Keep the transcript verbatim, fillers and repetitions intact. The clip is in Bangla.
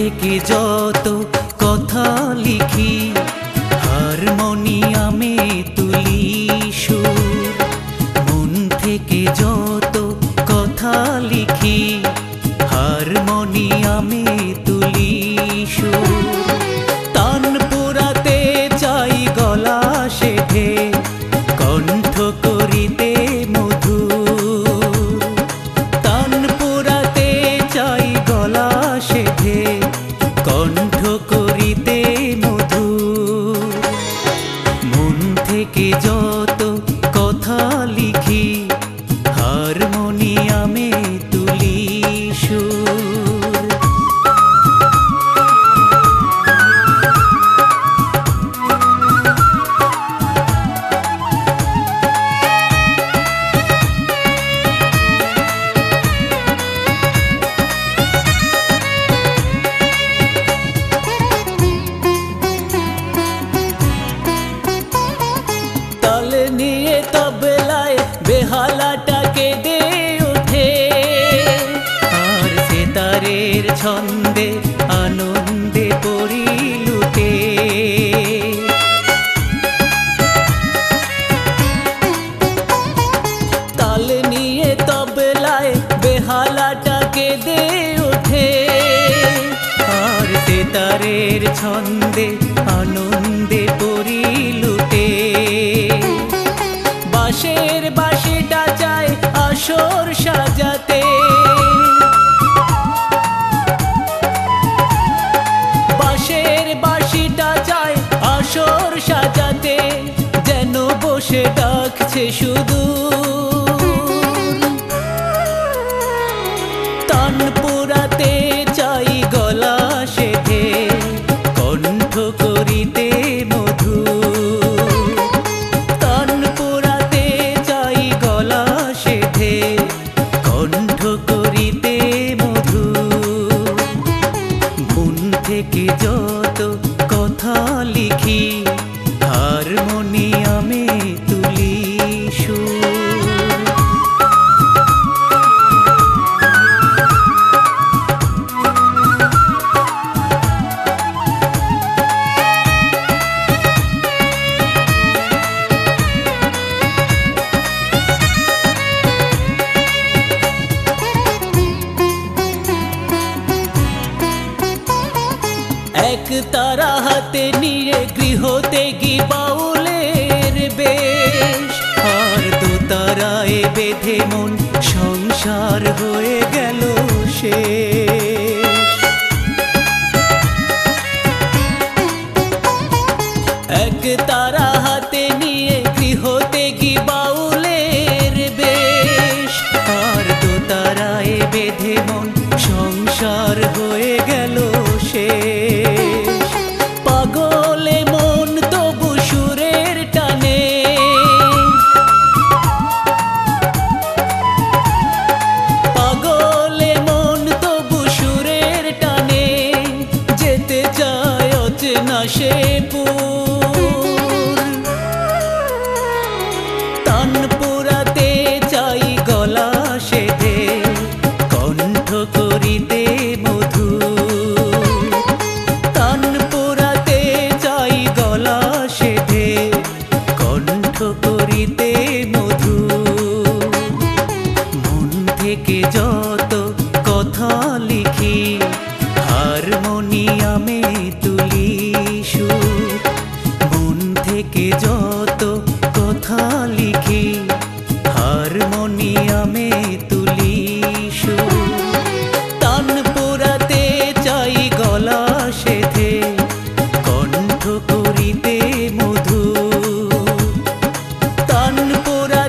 থেকে যত কথা লিখি হারমোনিয়ামে তুলি সুর। মন থেকে যত কথা লিখি হারমোনিয়ামে তুলি সুর। তান পুরাতে চাই গলা সেধে কণ্ঠ করিতে মধুর। তান পুরাতে চাই গলা সেধে কণ্ঠ করিতে মধুর। মন থেকে যত কথা লিখি হারমোনিয়ামে তুলি সুর। তাল নিয়ে তবলায় বেহালাটাকে দে ওঠে, আর সেতারের ছন্দে আনন্দে পড়ি লুটে। তাল নিয়ে তবলায় বেহালাটাকে দে ওঠে, আর সেতারের ছন্দে আনন্দে পড়ি লুটে। বাঁশের বাঁশিটা চায় আসর সাজাতে, বাঁশের বাঁশিটা চায় আসর সাজাতে, যেন বসে ডাকছে শুধু। তান পুরাতে চাই গলা সেধে কণ্ঠ করিতে মধুর। তান পুরাতে চাই গলা সেধে কণ্ঠ করিতে মধুর। মন থেকে যত কথা লিখি হারমোনিয়ামে তুলি সুর। এক তারা হাতে নিয়ে গৃহতে গি বাউলের বেশ, আর দু তারায় বেঁধে মন সংসার হয়ে গেল শেষ। এক তারা হাতে নিয়ে গৃহতে গি বাউলের বেশ, আর দু তারায় বেঁধে মন সংসার হয়ে গেল শেষ। পাগলে মন তবু সুরের টানে, পাগলে মন তবু সুরের টানে, যেতে চায় অচেনা সে পুর। তান পুরাতে চাই গলা সেধে কণ্ঠ করিতে মধুর। তান পুরাতে চাই গলা সেধে কণ্ঠ করিতে মধুর। মন থেকে যত কথা লিখি হারমোনিয়ামে তুলি সুর। মন থেকে যত কথা লিখি হারমোনিয়ামে তুলি সুর। তান পুরাতে চাই গলা সেধে কণ্ঠ করিতে মধুর। তান পুরা